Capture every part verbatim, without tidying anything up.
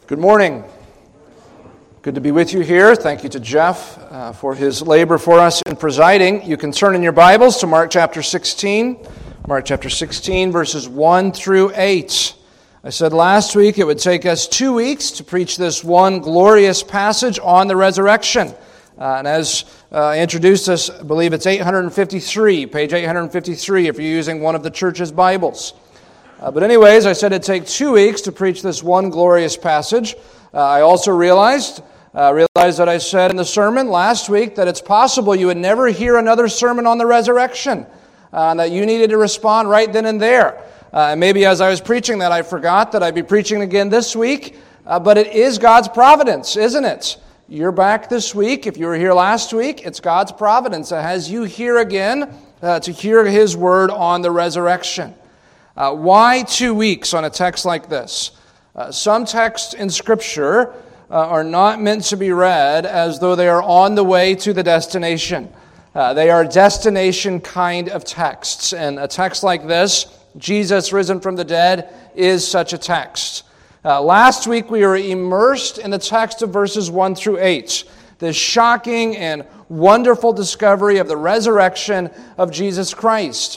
Good morning. Good to be with you here. Thank you to Jeff uh, for his labor for us in presiding. You can turn in your Bibles to Mark chapter sixteen. Mark chapter sixteen, verses one through eight. I said last week it would take us two weeks to preach this one glorious passage on the resurrection. Uh, and as uh, I introduced us, I believe it's eight fifty-three, page eight fifty-three if you're using one of the church's Bibles. Uh, but anyways, I said it'd take two weeks to preach this one glorious passage. Uh, I also realized, uh, realized that I said in the sermon last week that it's possible you would never hear another sermon on the resurrection, uh, and that you needed to respond right then and there. Uh, and maybe as I was preaching that, I forgot that I'd be preaching again this week, uh, but it is God's providence, isn't it? You're back this week. If you were here last week, it's God's providence that has you here again uh, to hear His word on the resurrection. Uh, why two weeks on a text like this? Uh, some texts in Scripture uh, are not meant to be read as though they are on the way to the destination. Uh, they are destination kind of texts. And a text like this, Jesus risen from the dead, is such a text. Uh, last week we were immersed in the text of verses one through eight. This shocking and wonderful discovery of the resurrection of Jesus Christ.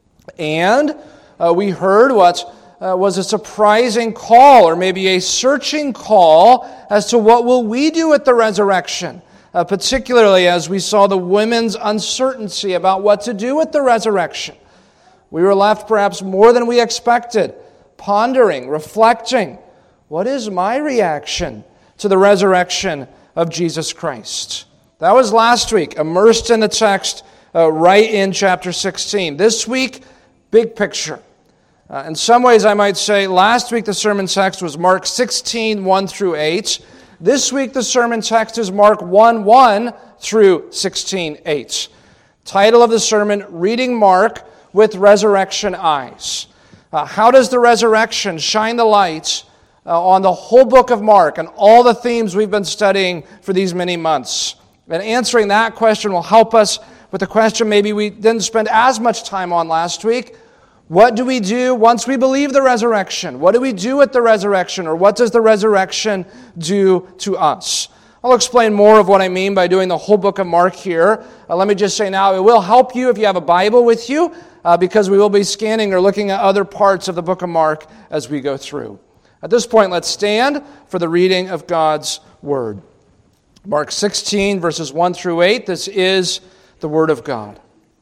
And Uh, we heard what uh, was a surprising call, or maybe a searching call, as to what will we do at the resurrection, uh, particularly as we saw the women's uncertainty about what to do at the resurrection. We were left perhaps more than we expected, pondering, reflecting, what is my reaction to the resurrection of Jesus Christ? That was last week, immersed in the text uh, right in chapter sixteen. This week, big picture. Uh, in some ways, I might say, last week the sermon text was Mark sixteen, one through eight. This week the sermon text is Mark one, one through sixteen, eight. Title of the sermon, Reading Mark with Resurrection Eyes. Uh, how does the resurrection shine the light uh, on the whole book of Mark and all the themes we've been studying for these many months? And answering that question will help us with the question maybe we didn't spend as much time on last week. What do we do once we believe the resurrection? What do we do at the resurrection? Or what does the resurrection do to us? I'll explain more of what I mean by doing the whole book of Mark here. Uh, let me just say now, it will help you if you have a Bible with you, uh, because we will be scanning or looking at other parts of the book of Mark as we go through. At this point, let's stand for the reading of God's Word. Mark sixteen, verses one through eight, this is the Word of God.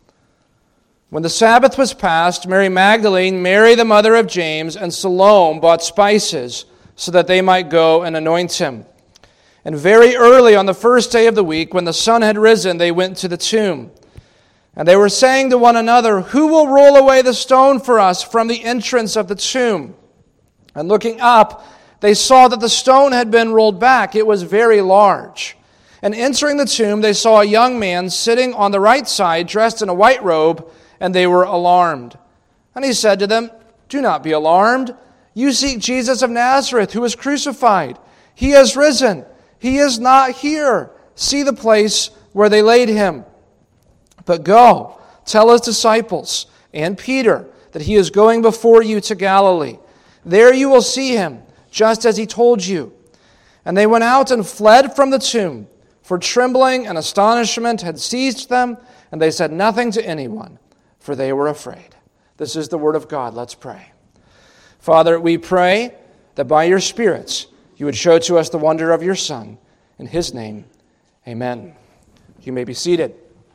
When the Sabbath was past, Mary Magdalene, Mary the mother of James, and Salome bought spices so that they might go and anoint him. And very early on the first day of the week, when the sun had risen, they went to the tomb. And they were saying to one another, "Who will roll away the stone for us from the entrance of the tomb?" And looking up, they saw that the stone had been rolled back. It was very large. And entering the tomb, they saw a young man sitting on the right side, dressed in a white robe, and they were alarmed. And he said to them, "Do not be alarmed. You seek Jesus of Nazareth, who was crucified. He has risen. He is not here. See the place where they laid him. But go, tell his disciples and Peter that he is going before you to Galilee. There you will see him, just as he told you." And they went out and fled from the tomb, for trembling and astonishment had seized them, and they said nothing to anyone, for they were afraid. This is the word of God. Let's pray. Father, we pray that by your Spirit you would show to us the wonder of your Son. In his name, amen. You may be seated.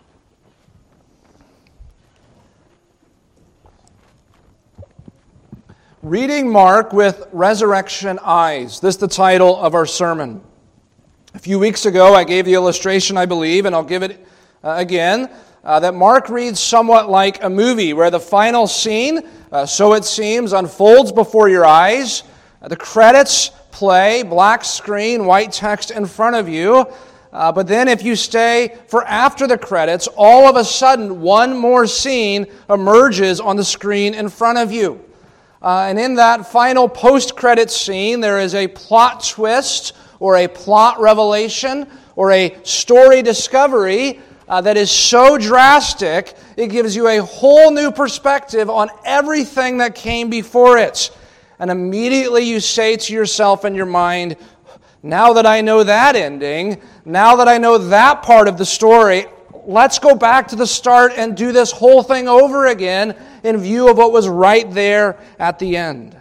Reading Mark with Resurrection Eyes. This is the title of our sermon. A few weeks ago, I gave the illustration, I believe, and I'll give it uh, again. Uh, that Mark reads somewhat like a movie where the final scene, uh, so it seems, unfolds before your eyes. Uh, the credits play, black screen, white text in front of you. Uh, but then if you stay for after the credits, all of a sudden one more scene emerges on the screen in front of you. Uh, and in that final post-credits scene, there is a plot twist or a plot revelation or a story discovery Uh, that is so drastic, it gives you a whole new perspective on everything that came before it. and immediately you say to yourself in your mind, now that I know that ending, now that I know that part of the story, let's go back to the start and do this whole thing over again in view of what was right there at the end.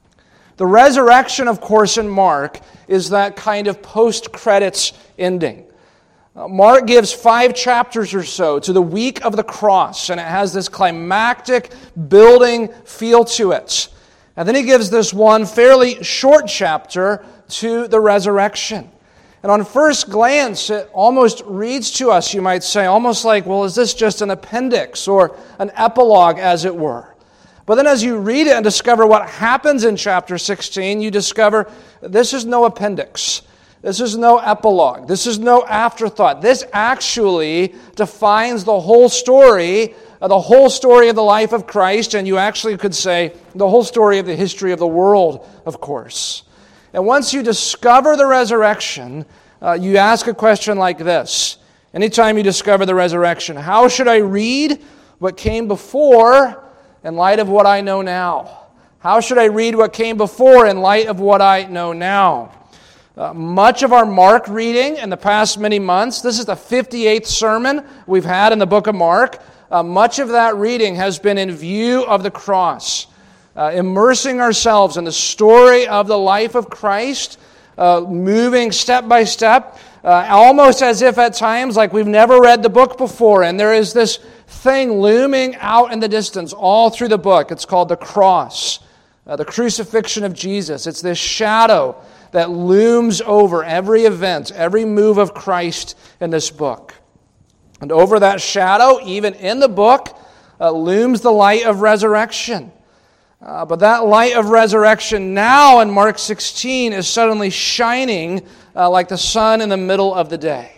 The resurrection, of course, in Mark is that kind of post-credits ending. Uh, Mark gives five chapters or so to the week of the cross, and it has this climactic building feel to it. And then he gives this one fairly short chapter to the resurrection. And on first glance, it almost reads to us, you might say, almost like, well, is this just an appendix or an epilogue, as it were? But then as you read it and discover what happens in chapter sixteen, you discover this is no appendix. This is no epilogue. This is no afterthought. This actually defines the whole story, the whole story of the life of Christ, and you actually could say the whole story of the history of the world, of course. And once you discover the resurrection, uh, you ask a question like this. Anytime you discover the resurrection, how should I read what came before in light of what I know now? How should I read what came before in light of what I know now? Uh, much of our Mark reading in the past many months, this is the fifty-eighth sermon we've had in the book of Mark, uh, much of that reading has been in view of the cross. Uh, immersing ourselves in the story of the life of Christ, uh, moving step by step, uh, almost as if at times like we've never read the book before, and there is this thing looming out in the distance all through the book. It's called the cross, uh, the crucifixion of Jesus. It's this shadow that looms over every event, every move of Christ in this book. And over that shadow, even in the book, uh, looms the light of resurrection. Uh, but that light of resurrection now in Mark sixteen is suddenly shining uh, like the sun in the middle of the day.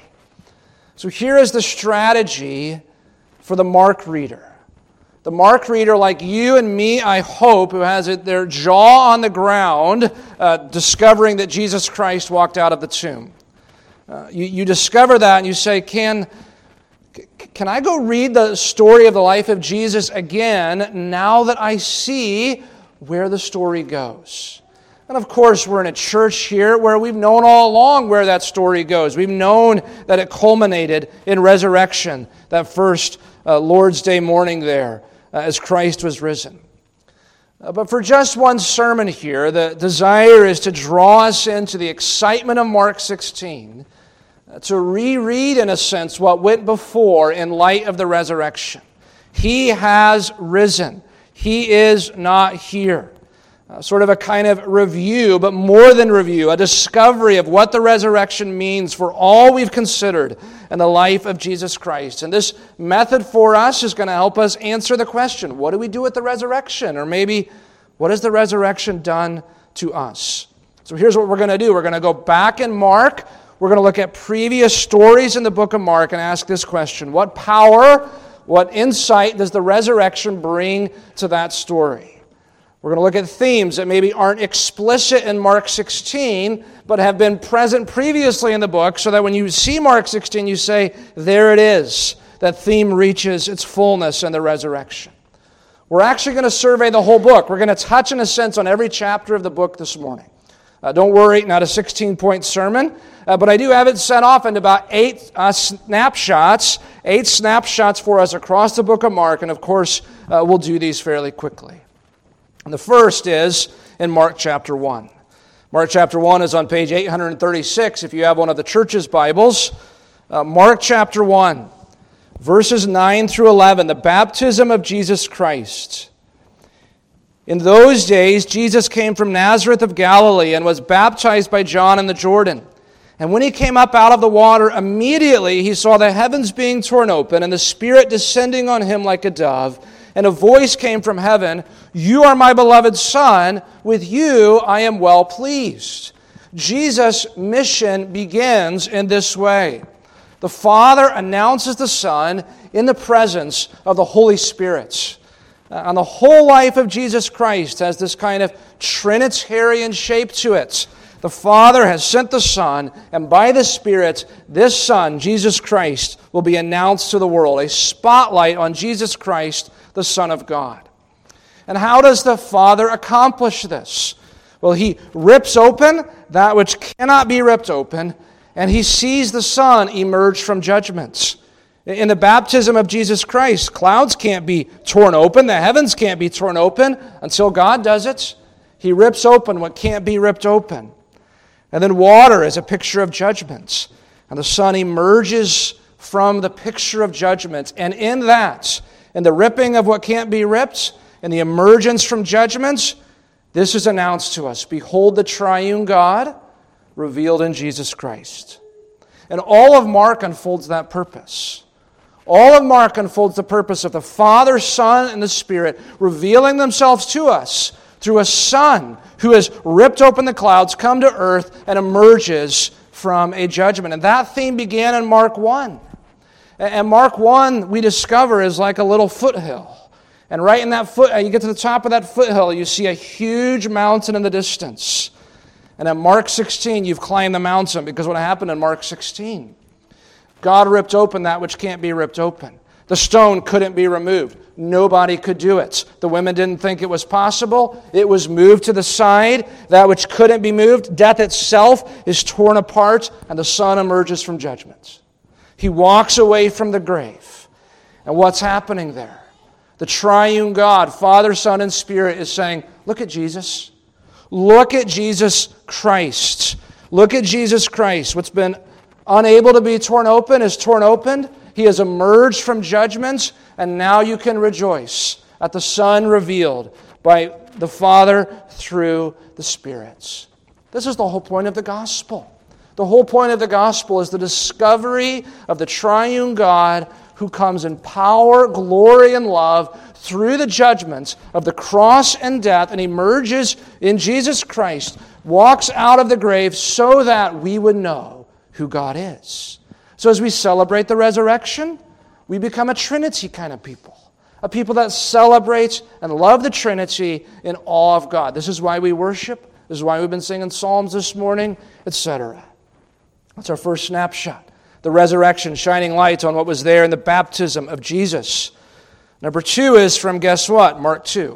So here is the strategy for the Mark reader. The Mark reader, like you and me, I hope, who has it, their jaw on the ground, uh, discovering that Jesus Christ walked out of the tomb. Uh, you, you discover that and you say, can... Can I go read the story of the life of Jesus again now that I see where the story goes? And of course, we're in a church here where we've known all along where that story goes. We've known that it culminated in resurrection, that first uh, Lord's Day morning there uh, as Christ was risen. Uh, but for just one sermon here, the desire is to draw us into the excitement of Mark sixteen, to reread, in a sense, what went before in light of the resurrection. He has risen. He is not here. Uh, sort of a kind of review, but more than review, a discovery of what the resurrection means for all we've considered in the life of Jesus Christ. And this method for us is going to help us answer the question, what do we do with the resurrection? Or maybe, what has the resurrection done to us? So here's what we're going to do. We're going to go back in Mark. We're going to look at previous stories in the book of Mark and ask this question. What power, what insight does the resurrection bring to that story? We're going to look at themes that maybe aren't explicit in Mark sixteen, but have been present previously in the book, so that when you see Mark sixteen, you say, there it is. That theme reaches its fullness in the resurrection. We're actually going to survey the whole book. We're going to touch, in a sense, on every chapter of the book this morning. Uh, don't worry, not a sixteen-point sermon, uh, but I do have it set off into about eight uh, snapshots, eight snapshots for us across the book of Mark, and of course, uh, we'll do these fairly quickly. And the first is in Mark chapter one. Mark chapter one is on page eight hundred thirty-six if you have one of the church's Bibles. Uh, Mark chapter one, verses nine through eleven, the baptism of Jesus Christ. In those days, Jesus came from Nazareth of Galilee and was baptized by John in the Jordan. And when he came up out of the water, immediately he saw the heavens being torn open and the Spirit descending on him like a dove. And a voice came from heaven, "You are my beloved Son, with you I am well pleased." Jesus' mission begins in this way. The Father announces the Son in the presence of the Holy Spirit. And the whole life of Jesus Christ has this kind of Trinitarian shape to it. The Father has sent the Son, and by the Spirit, this Son, Jesus Christ, will be announced to the world. A spotlight on Jesus Christ, the Son of God. And how does the Father accomplish this? Well, he rips open that which cannot be ripped open, and he sees the Son emerge from judgments. In the baptism of Jesus Christ, clouds can't be torn open, the heavens can't be torn open until God does it. He rips open what can't be ripped open. And then water is a picture of judgments. And the Son emerges from the picture of judgment. And in that, in the ripping of what can't be ripped, and the emergence from judgments, this is announced to us. Behold the triune God revealed in Jesus Christ. And all of Mark unfolds that purpose. All of Mark unfolds the purpose of the Father, Son, and the Spirit revealing themselves to us through a Son who has ripped open the clouds, come to earth, and emerges from a judgment. And that theme began in Mark one. And Mark one, we discover, is like a little foothill. And right in that foot, you get to the top of that foothill, you see a huge mountain in the distance. And at Mark sixteen, you've climbed the mountain, because what happened in Mark sixteen? God ripped open that which can't be ripped open. The stone couldn't be removed. Nobody could do it. The women didn't think it was possible. It was moved to the side. That which couldn't be moved, death itself, is torn apart, and the Son emerges from judgment. He walks away from the grave. And what's happening there? The triune God, Father, Son, and Spirit is saying, look at Jesus. Look at Jesus Christ. Look at Jesus Christ. What's been unable to be torn open is torn open. He has emerged from judgments, and now you can rejoice at the Son revealed by the Father through the Spirit. This is the whole point of the gospel. The whole point of the gospel is the discovery of the triune God who comes in power, glory, and love through the judgments of the cross and death, and emerges in Jesus Christ, walks out of the grave so that we would know who God is. So as we celebrate the resurrection, we become a Trinity kind of people. A people that celebrate and love the Trinity in awe of God. This is why we worship. This is why we've been singing Psalms this morning, et cetera. That's our first snapshot. The resurrection, shining light on what was there in the baptism of Jesus. Number two is from, guess what? Mark two.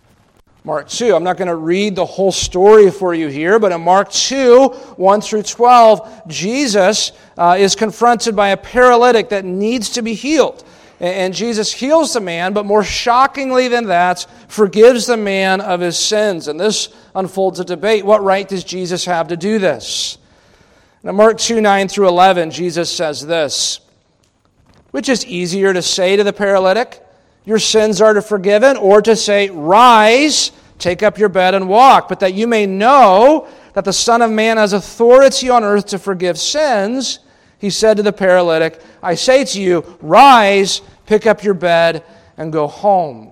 Mark two. I'm not going to read the whole story for you here, but in Mark two, one through twelve, Jesus uh, is confronted by a paralytic that needs to be healed. And Jesus heals the man, but more shockingly than that, forgives the man of his sins. And this unfolds a debate. What right does Jesus have to do this? Now, Mark two, nine through eleven, Jesus says this, which is easier to say to the paralytic, your sins are forgiven, or to say, rise, take up your bed and walk, but that you may know that the Son of Man has authority on earth to forgive sins, he said to the paralytic, I say to you, rise, pick up your bed, and go home.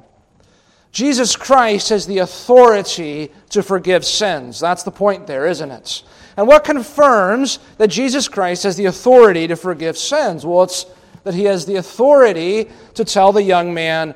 Jesus Christ has the authority to forgive sins. That's the point there, isn't it? And what confirms that Jesus Christ has the authority to forgive sins? Well, it's that he has the authority to tell the young man,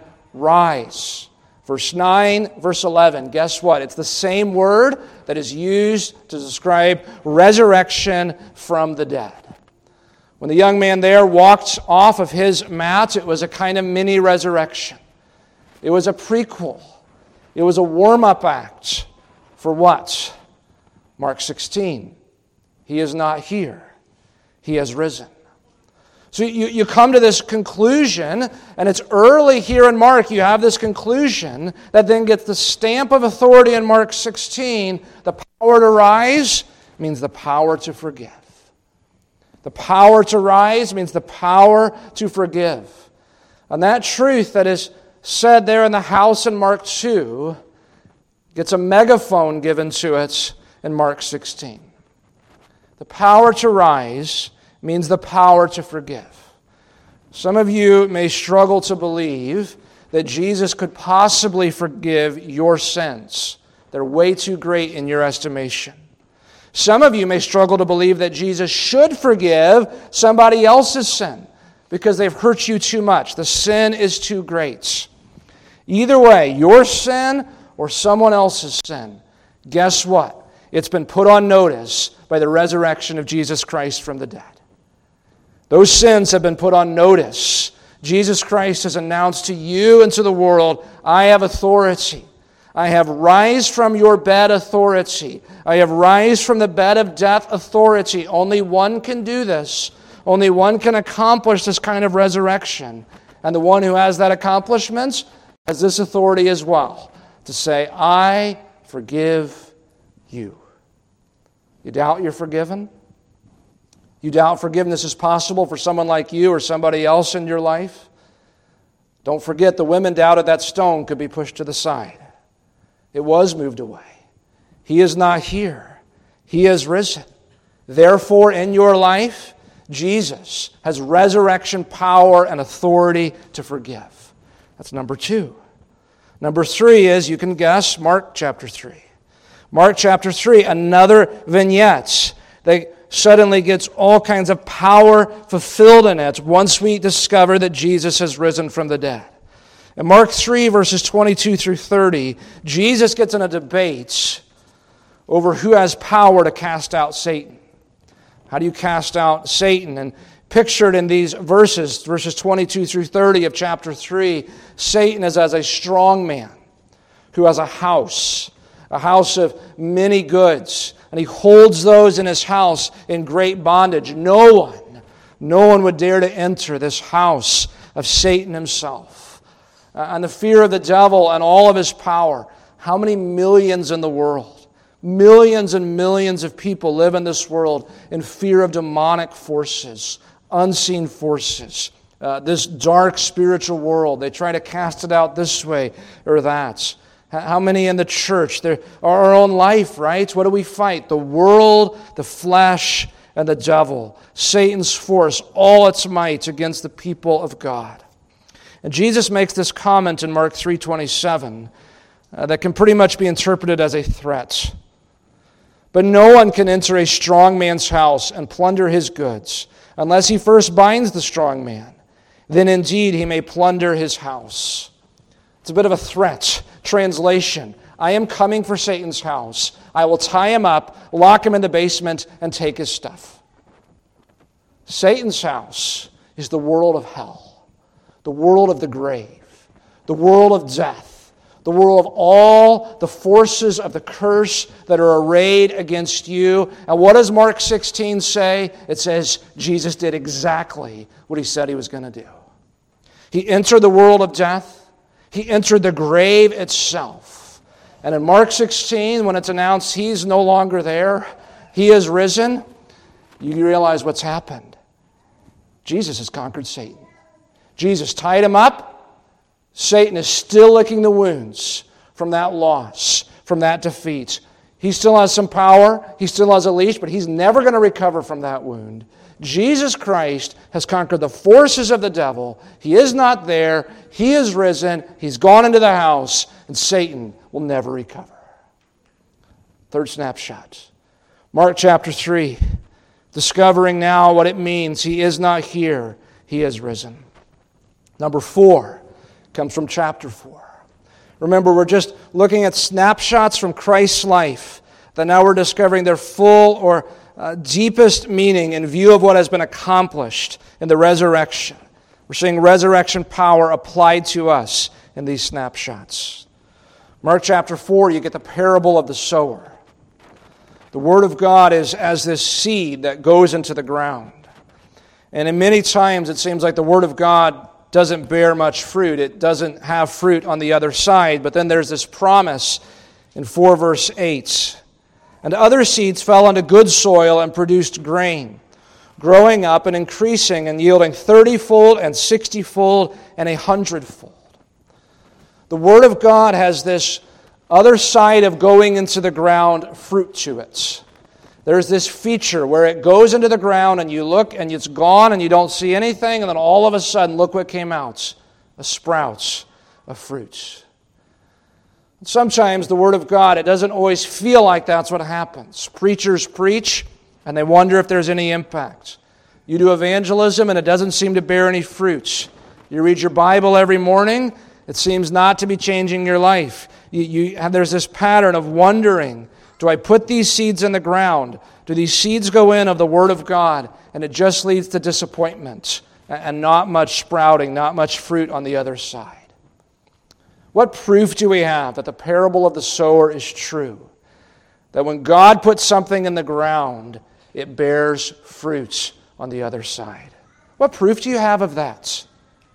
rise. Verse nine, verse eleven, guess what? It's the same word that is used to describe resurrection from the dead. When the young man there walked off of his mat, it was a kind of mini resurrection. It was a prequel. It was a warm-up act for what? Mark sixteen. He is not here. He has risen. So you, you come to this conclusion, and it's early here in Mark, you have this conclusion that then gets the stamp of authority in Mark sixteen. The power to rise means the power to forgive. The power to rise means the power to forgive. And that truth that is said there in the house in Mark two gets a megaphone given to it in Mark sixteen. The power to rise means the power to forgive. Some of you may struggle to believe that Jesus could possibly forgive your sins. They're way too great in your estimation. Some of you may struggle to believe that Jesus should forgive somebody else's sin because they've hurt you too much. The sin is too great. Either way, your sin or someone else's sin, guess what? It's been put on notice by the resurrection of Jesus Christ from the dead. Those sins have been put on notice. Jesus Christ has announced to you and to the world, I have authority. I have rise from your bed authority. I have rise from the bed of death authority. Only one can do this. Only one can accomplish this kind of resurrection. And the one who has that accomplishment has this authority as well, to say, I forgive you. You doubt you're forgiven? You doubt forgiveness is possible for someone like you or somebody else in your life? Don't forget the women doubted that stone could be pushed to the side. It was moved away. He is not here. He has risen. Therefore, in your life, Jesus has resurrection power and authority to forgive. That's number two. Number three is, you can guess, Mark chapter three. Mark chapter three, another vignette that suddenly gets all kinds of power fulfilled in it once we discover that Jesus has risen from the dead. In Mark three, verses twenty-two through thirty, Jesus gets in a debate over who has power to cast out Satan. How do you cast out Satan? And pictured in these verses, verses twenty-two through thirty of chapter three, Satan is as a strong man who has a house, a house of many goods, and he holds those in his house in great bondage. No one, no one would dare to enter this house of Satan himself. Uh, and the fear of the devil and all of his power. How many millions in the world? Millions and millions of people live in this world in fear of demonic forces, unseen forces, uh, this dark spiritual world. They try to cast it out this way or that. How many in the church? There, our own life, right? What do we fight? The world, the flesh, and the devil. Satan's force, all its might against the people of God. And Jesus makes this comment in Mark three twenty-seven uh, that can pretty much be interpreted as a threat. But no one can enter a strong man's house and plunder his goods unless he first binds the strong man. Then indeed he may plunder his house. It's a bit of a threat. Translation, I am coming for Satan's house. I will tie him up, lock him in the basement, and take his stuff. Satan's house is the world of hell, the world of the grave, the world of death, the world of all the forces of the curse that are arrayed against you. And what does Mark sixteen say? It says Jesus did exactly what he said he was going to do. He entered the world of death. He entered the grave itself. And in Mark sixteen, when it's announced he's no longer there, he is risen, you realize what's happened. Jesus has conquered Satan. Jesus tied him up. Satan is still licking the wounds from that loss, from that defeat. He still has some power. He still has a leash, but he's never going to recover from that wound. Jesus Christ has conquered the forces of the devil. He is not there. He is risen. He's gone into the house, and Satan will never recover. Third snapshot. Mark chapter three. Discovering now what it means. He is not here. He is risen. Number four comes from chapter four. Remember, we're just looking at snapshots from Christ's life that now we're discovering their full or uh, deepest meaning in view of what has been accomplished in the resurrection. We're seeing resurrection power applied to us in these snapshots. Mark chapter four, you get the parable of the sower. The Word of God is as this seed that goes into the ground. And in many times it seems like the Word of God doesn't bear much fruit. It doesn't have fruit on the other side. But then there's this promise in four verse eight. And other seeds fell onto good soil and produced grain, growing up and increasing and yielding thirty-fold and sixty-fold and a hundredfold. The Word of God has this other side of going into the ground fruit to it. There's this feature where it goes into the ground and you look and it's gone and you don't see anything, and then all of a sudden, look what came out. A sprout of fruit. Sometimes the Word of God, it doesn't always feel like that's what happens. Preachers preach and they wonder if there's any impact. You do evangelism and it doesn't seem to bear any fruit. You read your Bible every morning, it seems not to be changing your life. You, you have, there's this pattern of wondering, do I put these seeds in the ground? Do these seeds go in of the Word of God? And it just leads to disappointment and not much sprouting, not much fruit on the other side. What proof do we have that the parable of the sower is true? That when God puts something in the ground, it bears fruit on the other side. What proof do you have of that?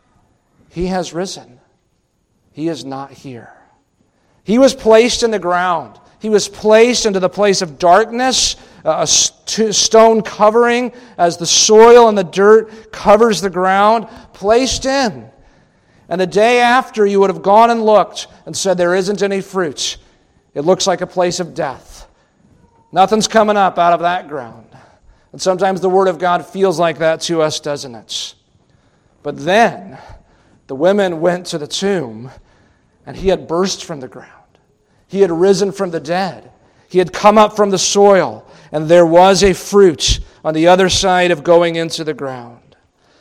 He has risen. He is not here. He was placed in the ground. He was placed into the place of darkness, a stone covering as the soil and the dirt covers the ground, placed in. And the day after, you would have gone and looked and said, there isn't any fruit. It looks like a place of death. Nothing's coming up out of that ground. And sometimes the Word of God feels like that to us, doesn't it? But then, the women went to the tomb, and he had burst from the ground. He had risen from the dead. He had come up from the soil, and there was a fruit on the other side of going into the ground.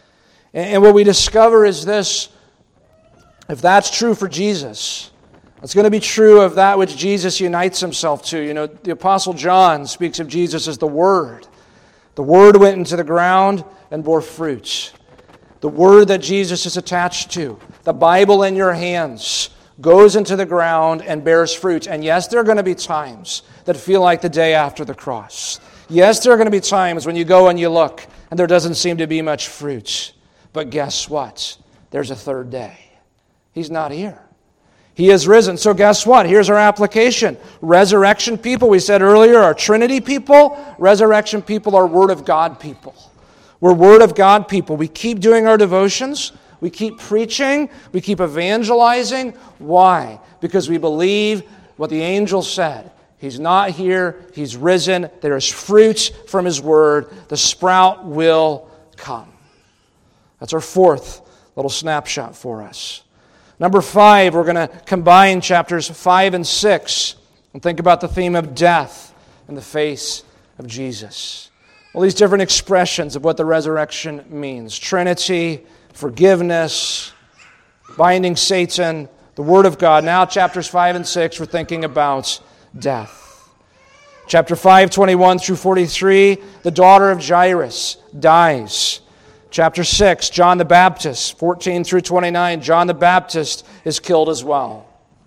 And what we discover is this: if that's true for Jesus, it's going to be true of that which Jesus unites himself to. You know, the Apostle John speaks of Jesus as the Word. The Word went into the ground and bore fruit. The Word that Jesus is attached to, the Bible in your hands, goes into the ground and bears fruit. And yes, there are going to be times that feel like the day after the cross. Yes, there are going to be times when you go and you look and there doesn't seem to be much fruit. But guess what? There's a third day. He's not here. He has risen. So guess what? Here's our application. Resurrection people, we said earlier, are Trinity people. Resurrection people are Word of God people. We're Word of God people. We keep doing our devotions. We keep preaching. We keep evangelizing. Why? Because we believe what the angel said. He's not here. He's risen. There is fruit from His Word. The sprout will come. That's our fourth little snapshot for us. Number five, we're going to combine chapters five and six and think about the theme of death in the face of Jesus. All these different expressions of what the resurrection means. Trinity, forgiveness, binding Satan, the Word of God. Now chapters five and six, we're thinking about death. Chapter five, twenty-one through forty-three, the daughter of Jairus dies. Chapter six, John the Baptist, fourteen through twenty-nine, John the Baptist is killed as well.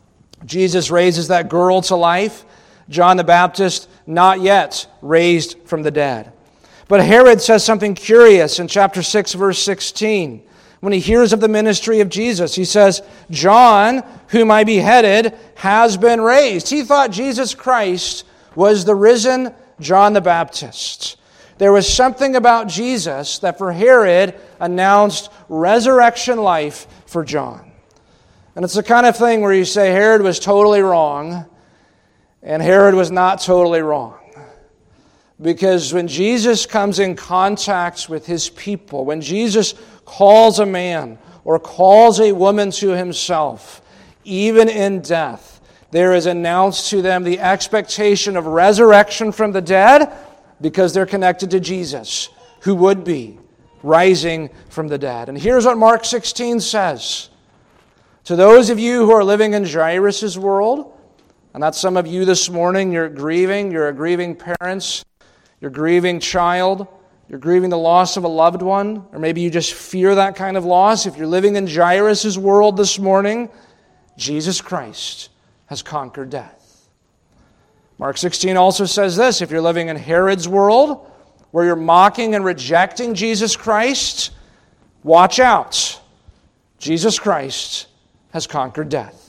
Jesus raises that girl to life. John the Baptist, not yet raised from the dead. But Herod says something curious in chapter six, verse sixteen. When he hears of the ministry of Jesus, he says, John, whom I beheaded, has been raised. He thought Jesus Christ was the risen John the Baptist. There was something about Jesus that for Herod announced resurrection life for John. And it's the kind of thing where you say Herod was totally wrong, and Herod was not totally wrong. Because when Jesus comes in contact with His people, when Jesus calls a man or calls a woman to Himself, even in death, there is announced to them the expectation of resurrection from the dead, because they're connected to Jesus, who would be rising from the dead. And here's what Mark sixteen says. To those of you who are living in Jairus' world, and that's some of you this morning, you're grieving, you're a grieving parents, you're a grieving child, you're grieving the loss of a loved one, or maybe you just fear that kind of loss. If you're living in Jairus' world this morning, Jesus Christ has conquered death. Mark sixteen also says this: if you're living in Herod's world, where you're mocking and rejecting Jesus Christ, watch out. Jesus Christ has conquered death.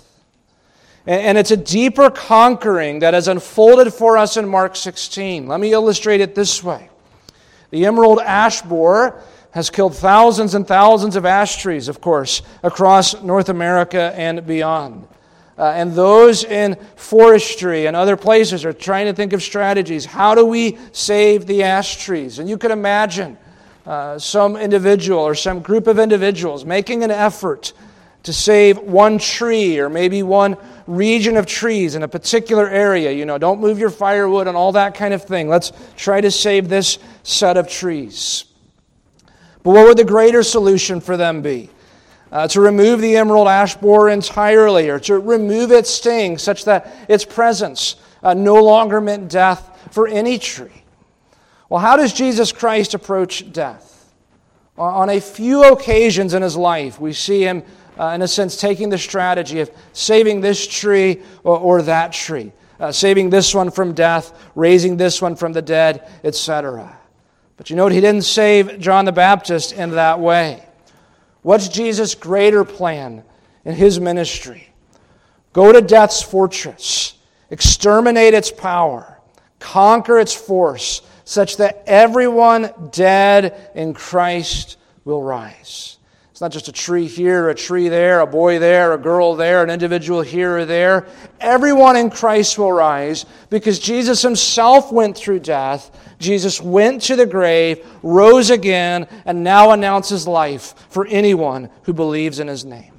And it's a deeper conquering that has unfolded for us in Mark sixteen. Let me illustrate it this way. The emerald ash borer has killed thousands and thousands of ash trees, of course, across North America and beyond. Uh, and those in forestry and other places are trying to think of strategies. How do we save the ash trees? And you can imagine uh, some individual or some group of individuals making an effort to save one tree or maybe one region of trees in a particular area. You know, don't move your firewood and all that kind of thing. Let's try to save this set of trees. But what would the greater solution for them be? Uh, to remove the emerald ash borer entirely, or to remove its sting such that its presence uh, no longer meant death for any tree. Well, how does Jesus Christ approach death? On a few occasions in His life, we see Him uh, in a sense, taking the strategy of saving this tree or, or that tree, uh, saving this one from death, raising this one from the dead, et cetera. But you note he didn't save John the Baptist in that way. What's Jesus' greater plan in his ministry? Go to death's fortress, exterminate its power, conquer its force, such that everyone dead in Christ will rise. It's not just a tree here, a tree there, a boy there, a girl there, an individual here or there. Everyone in Christ will rise because Jesus himself went through death. Jesus went to the grave, rose again, and now announces life for anyone who believes in his name.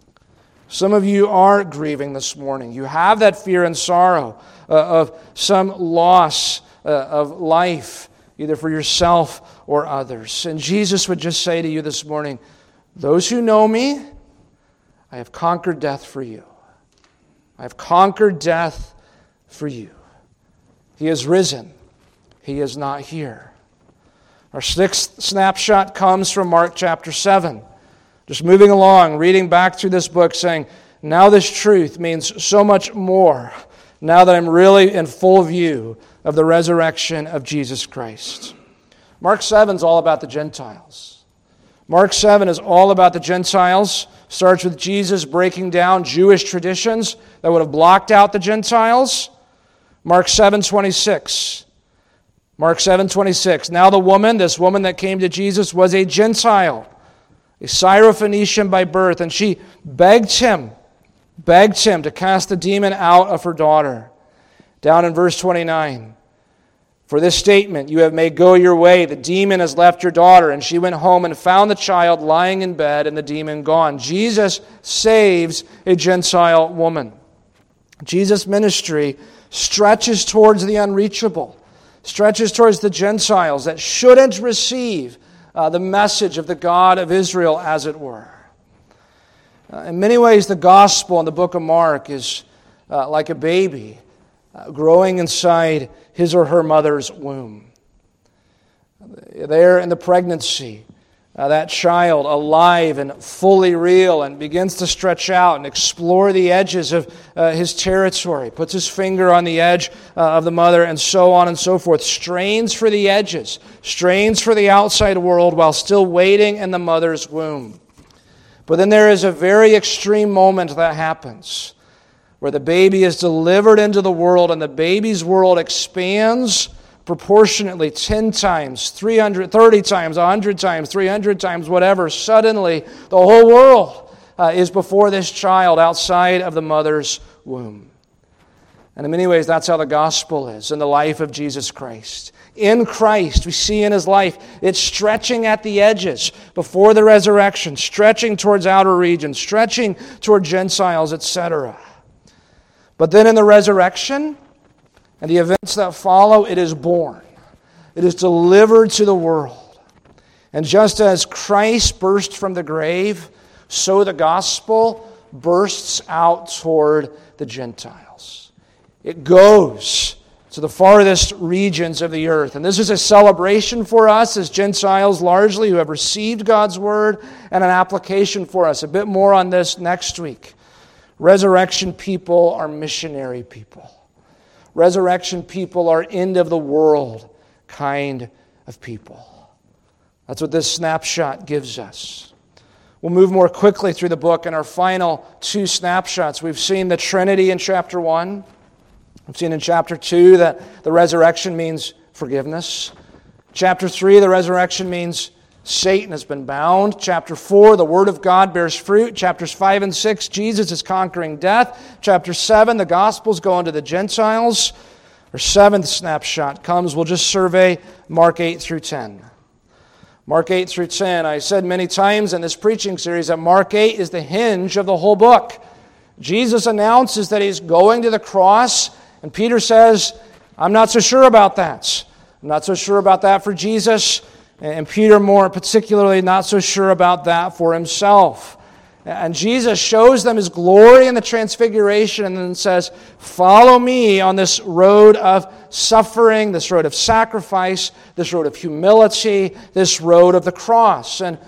Some of you are grieving this morning. You have that fear and sorrow uh, of some loss uh, of life, either for yourself or others. And Jesus would just say to you this morning, those who know me, I have conquered death for you. I have conquered death for you. He is risen. He is not here. Our sixth snapshot comes from Mark chapter seven. Just moving along, reading back through this book, saying, now this truth means so much more now that I'm really in full view of the resurrection of Jesus Christ. Mark seven is all about the Gentiles. Mark seven is all about the Gentiles. Starts with Jesus breaking down Jewish traditions that would have blocked out the Gentiles. Mark seven twenty-six. Mark seven twenty-six. Now the woman, this woman that came to Jesus, was a Gentile, a Syrophoenician by birth, and she begged him, begged him to cast the demon out of her daughter. Down in verse twenty-nine. For this statement, you have made go your way. The demon has left your daughter. And she went home and found the child lying in bed and the demon gone. Jesus saves a Gentile woman. Jesus' ministry stretches towards the unreachable, stretches towards the Gentiles that shouldn't receive uh, the message of the God of Israel, as it were. Uh, in many ways, the gospel in the book of Mark is uh, like a baby uh, growing inside his or her mother's womb. There in the pregnancy, uh, that child alive and fully real and begins to stretch out and explore the edges of uh, his territory, puts his finger on the edge uh, of the mother and so on and so forth, strains for the edges, strains for the outside world while still waiting in the mother's womb. But then there is a very extreme moment that happens where the baby is delivered into the world and the baby's world expands proportionately ten times, three hundred thirty times, one hundred times, three hundred times, whatever. Suddenly, the whole world uh, is before this child outside of the mother's womb. And in many ways, that's how the gospel is in the life of Jesus Christ. In Christ, we see in his life, it's stretching at the edges before the resurrection, stretching towards outer regions, stretching toward Gentiles, et cetera. But then in the resurrection and the events that follow, it is born. It is delivered to the world. And just as Christ burst from the grave, so the gospel bursts out toward the Gentiles. It goes to the farthest regions of the earth. And this is a celebration for us as Gentiles largely who have received God's word, and an application for us. A bit more on this next week. Resurrection people are missionary people. Resurrection people are end of the world kind of people. That's what this snapshot gives us. We'll move more quickly through the book in our final two snapshots. We've seen the Trinity in chapter one. We've seen in chapter two that the resurrection means forgiveness. Chapter three, the resurrection means Satan has been bound. Chapter four, the Word of God bears fruit. Chapters five and six, Jesus is conquering death. Chapter seven, the Gospels go into the Gentiles. Our seventh snapshot comes, we'll just survey Mark eight through ten. Mark eight through ten. I said many times in this preaching series that Mark eight is the hinge of the whole book. Jesus announces that he's going to the cross, and Peter says, I'm not so sure about that. I'm not so sure about that for Jesus. And Peter, more particularly, not so sure about that for himself. And Jesus shows them his glory in the transfiguration and then says, follow me on this road of suffering, this road of sacrifice, this road of humility, this road of the cross. And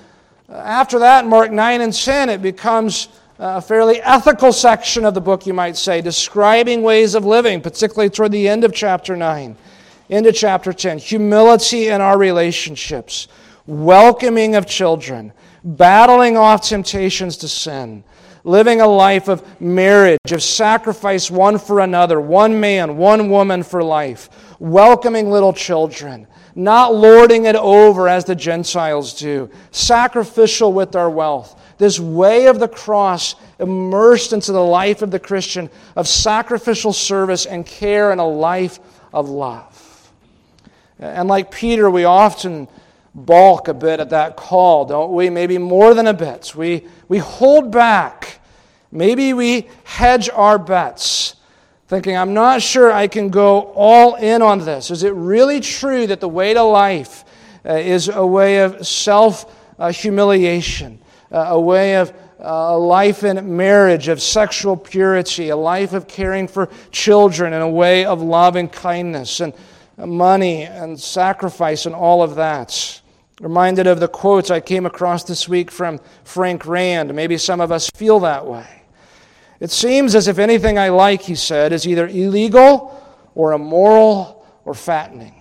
After that, in Mark nine and ten, it becomes a fairly ethical section of the book, you might say, describing ways of living, particularly toward the end of chapter nine, into chapter ten. Humility in our relationships, welcoming of children, battling off temptations to sin, living a life of marriage, of sacrifice one for another, one man, one woman for life, welcoming little children, not lording it over as the Gentiles do, sacrificial with our wealth. This way of the cross immersed into the life of the Christian, of sacrificial service and care and a life of love. And like Peter, we often balk a bit at that call, don't we? Maybe more than a bit. We, we hold back. Maybe we hedge our bets, thinking, I'm not sure I can go all in on this. Is it really true that the way to life uh, is a way of self-humiliation, uh, a way of uh, a life in marriage, of sexual purity, a life of caring for children, and a way of love and kindness, and money and sacrifice and all of that? Reminded of the quotes I came across this week from Frank Rand. Maybe some of us feel that way. It seems as if anything I like, he said, is either illegal or immoral or fattening.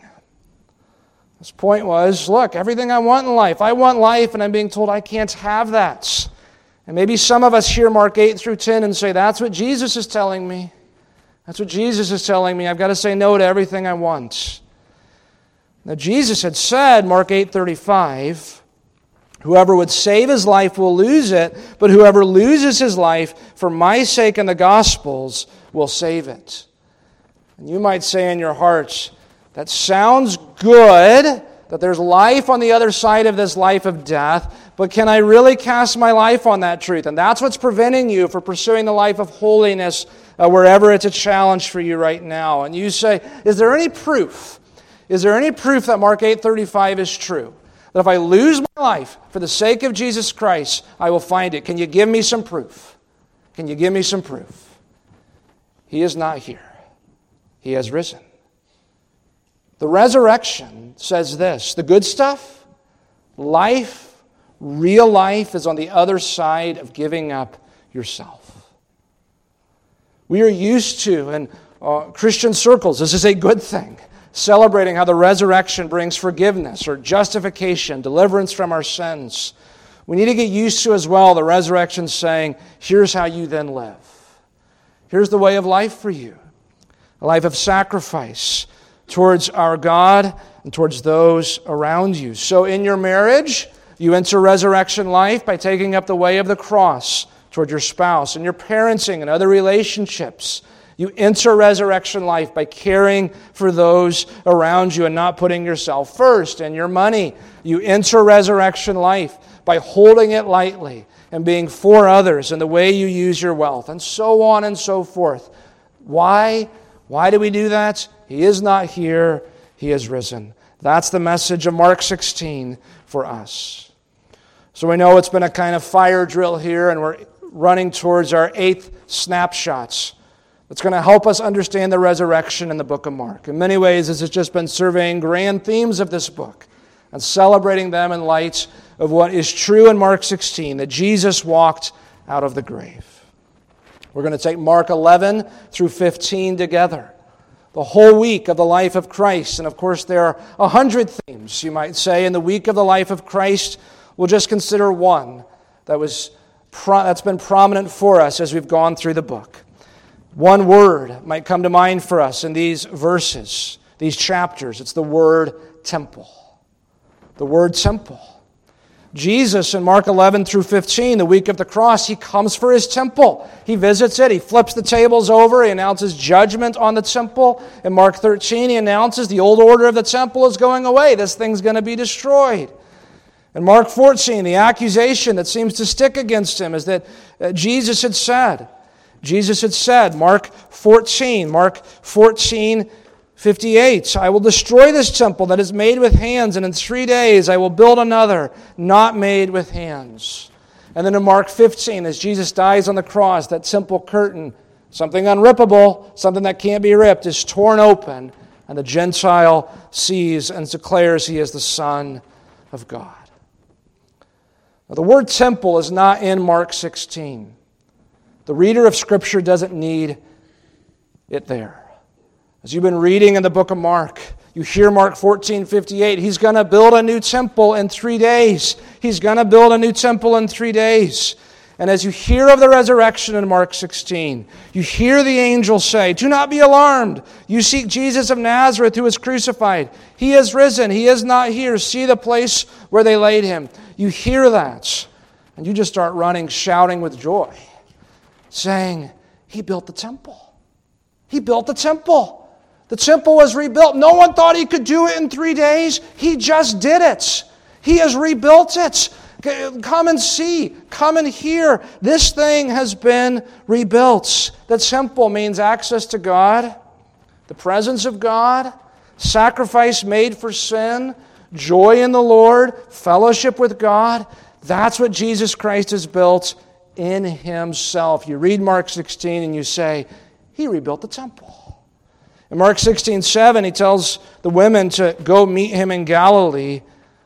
His point was, look, everything I want in life, I want life, and I'm being told I can't have that. And maybe some of us hear Mark eight through ten and say, that's what Jesus is telling me. That's what Jesus is telling me. I've got to say no to everything I want. Now, Jesus had said, Mark eight thirty-five, whoever would save his life will lose it, but whoever loses his life for my sake and the gospel's will save it. And you might say in your hearts, that sounds good, that there's life on the other side of this life of death, but can I really cast my life on that truth? And that's what's preventing you from pursuing the life of holiness uh, wherever it's a challenge for you right now. And you say, is there any proof? Is there any proof that Mark eight thirty-five is true? That if I lose my life for the sake of Jesus Christ, I will find it. Can you give me some proof? Can you give me some proof? He is not here. He has risen. The resurrection says this, the good stuff, life, real life, is on the other side of giving up yourself. We are used to, in uh, Christian circles, this is a good thing, celebrating how the resurrection brings forgiveness or justification, deliverance from our sins. We need to get used to as well the resurrection saying, here's how you then live. Here's the way of life for you. A life of sacrifice towards our God and towards those around you. So in your marriage, you enter resurrection life by taking up the way of the cross toward your spouse. In your parenting and other relationships, you enter resurrection life by caring for those around you and not putting yourself first. In your money, you enter resurrection life by holding it lightly and being for others in the way you use your wealth, and so on and so forth. Why? Why do we do that? He is not here. He is risen. That's the message of Mark sixteen for us. So we know it's been a kind of fire drill here, and we're running towards our eighth snapshots. It's going to help us understand the resurrection in the book of Mark. In many ways, this has just been surveying grand themes of this book and celebrating them in light of what is true in Mark sixteen, that Jesus walked out of the grave. We're going to take Mark eleven through fifteen together. The whole week of the life of Christ. And of course, there are a hundred themes, you might say, in the week of the life of Christ. We'll just consider one that was pro- that's been prominent for us as we've gone through the book. One word might come to mind for us in these verses, these chapters. It's the word temple. The word temple. Jesus in Mark eleven through fifteen, the week of the cross, he comes for his temple. He visits it. He flips the tables over. He announces judgment on the temple. In Mark thirteen, he announces the old order of the temple is going away. This thing's going to be destroyed. In Mark fourteen, the accusation that seems to stick against him is that Jesus had said, Jesus had said, Mark fourteen, Mark fourteen, fifty-eight, I will destroy this temple that is made with hands, and in three days I will build another, not made with hands. And then in Mark fifteen, as Jesus dies on the cross, that temple curtain, something unrippable, something that can't be ripped, is torn open, and the Gentile sees and declares he is the Son of God. Now, the word temple is not in Mark sixteen. The reader of Scripture doesn't need it there. As you've been reading in the book of Mark, you hear Mark fourteen fifty-eight. He's going to build a new temple in three days. He's going to build a new temple in three days. And as you hear of the resurrection in Mark sixteen, you hear the angel say, "Do not be alarmed. You seek Jesus of Nazareth who was crucified. He is risen. He is not here. See the place where they laid him." You hear that, and you just start running, shouting with joy, saying, "He built the temple. He built the temple. The temple was rebuilt. No one thought he could do it in three days. He just did it. He has rebuilt it. Come and see. Come and hear. This thing has been rebuilt." The temple means access to God, the presence of God, sacrifice made for sin, joy in the Lord, fellowship with God. That's what Jesus Christ has built in Himself. You read Mark sixteen and you say, He rebuilt the temple. In Mark sixteen seven, He tells the women to go meet Him in Galilee.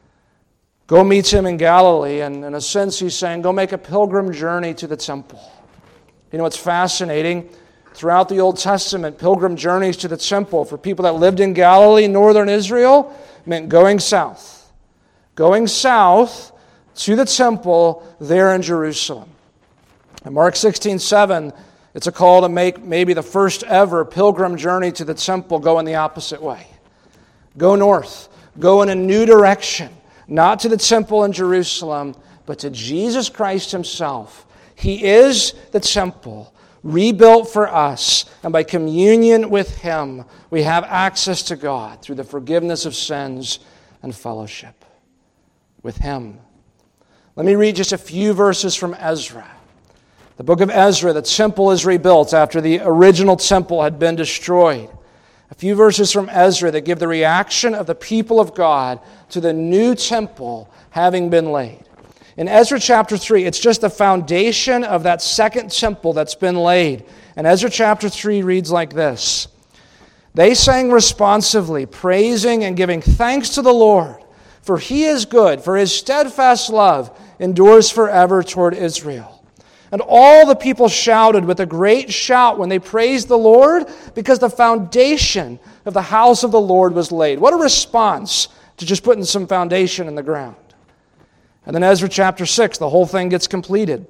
Go meet Him in Galilee. And in a sense, He's saying, go make a pilgrim journey to the temple. You know what's fascinating? Throughout the Old Testament, pilgrim journeys to the temple for people that lived in Galilee, northern Israel, meant going south. Going south to the temple there in Jerusalem. In Mark sixteen seven, it's a call to make maybe the first ever pilgrim journey to the temple go in the opposite way. Go north. Go in a new direction. Not to the temple in Jerusalem, but to Jesus Christ Himself. He is the temple, rebuilt for us, and by communion with Him, we have access to God through the forgiveness of sins and fellowship with Him. Let me read just a few verses from Ezra. The book of Ezra, the temple is rebuilt after the original temple had been destroyed. A few verses from Ezra that give the reaction of the people of God to the new temple having been laid. In Ezra chapter three, it's just the foundation of that second temple that's been laid. And Ezra chapter three reads like this. They sang responsively, praising and giving thanks to the Lord, for He is good, for His steadfast love endures forever toward Israel. And all the people shouted with a great shout when they praised the Lord, because the foundation of the house of the Lord was laid. What a response to just putting some foundation in the ground. And then Ezra chapter six, the whole thing gets completed.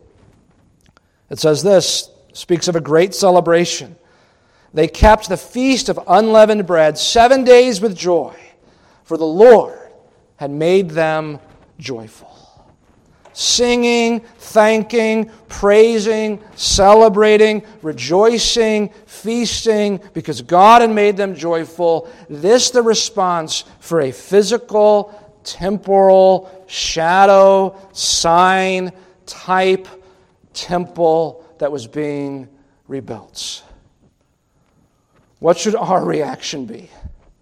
It says this, speaks of a great celebration. They kept the feast of unleavened bread seven days with joy, for the Lord had made them joyful. Singing, thanking, praising, celebrating, rejoicing, feasting, because God had made them joyful. This the response for a physical, temporal, shadow, sign, type temple that was being rebuilt. What should our reaction be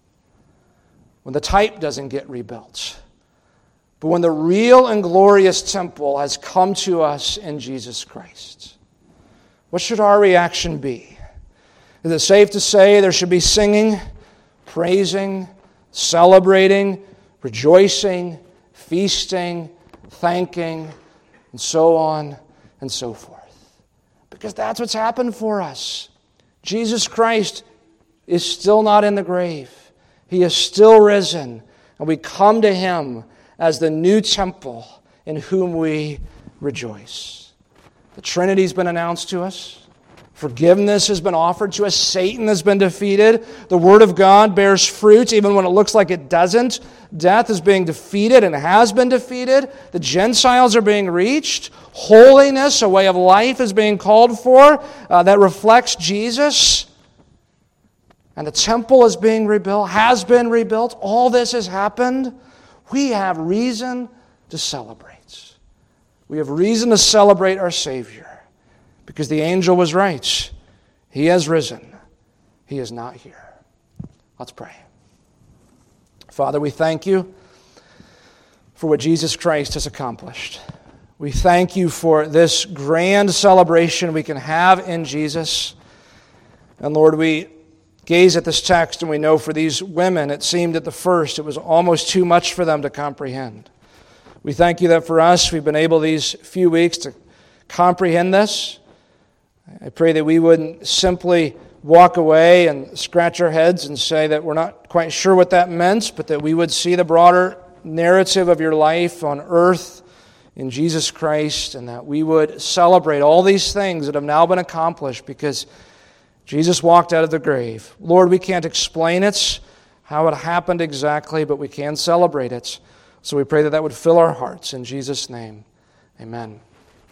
when the type doesn't get rebuilt? But when the real and glorious temple has come to us in Jesus Christ, what should our reaction be? Is it safe to say there should be singing, praising, celebrating, rejoicing, feasting, thanking, and so on and so forth? Because that's what's happened for us. Jesus Christ is still not in the grave. He is still risen, and we come to Him as the new temple in whom we rejoice. The Trinity's been announced to us. Forgiveness has been offered to us. Satan has been defeated. The Word of God bears fruit even when it looks like it doesn't. Death is being defeated and has been defeated. The Gentiles are being reached. Holiness, a way of life, is being called for uh, that reflects Jesus. And the temple is being rebuilt, has been rebuilt. All this has happened. We have reason to celebrate. We have reason to celebrate our Savior because the angel was right. He has risen. He is not here. Let's pray. Father, we thank You for what Jesus Christ has accomplished. We thank You for this grand celebration we can have in Jesus. And Lord, we gaze at this text and we know for these women, it seemed at the first it was almost too much for them to comprehend. We thank you that for us, we've been able these few weeks to comprehend this. I pray that we wouldn't simply walk away and scratch our heads and say that we're not quite sure what that meant, but that we would see the broader narrative of your life on earth in Jesus Christ, and that we would celebrate all these things that have now been accomplished because Jesus walked out of the grave. Lord, we can't explain it, how it happened exactly, but we can celebrate it. So we pray that that would fill our hearts. In Jesus' name, amen.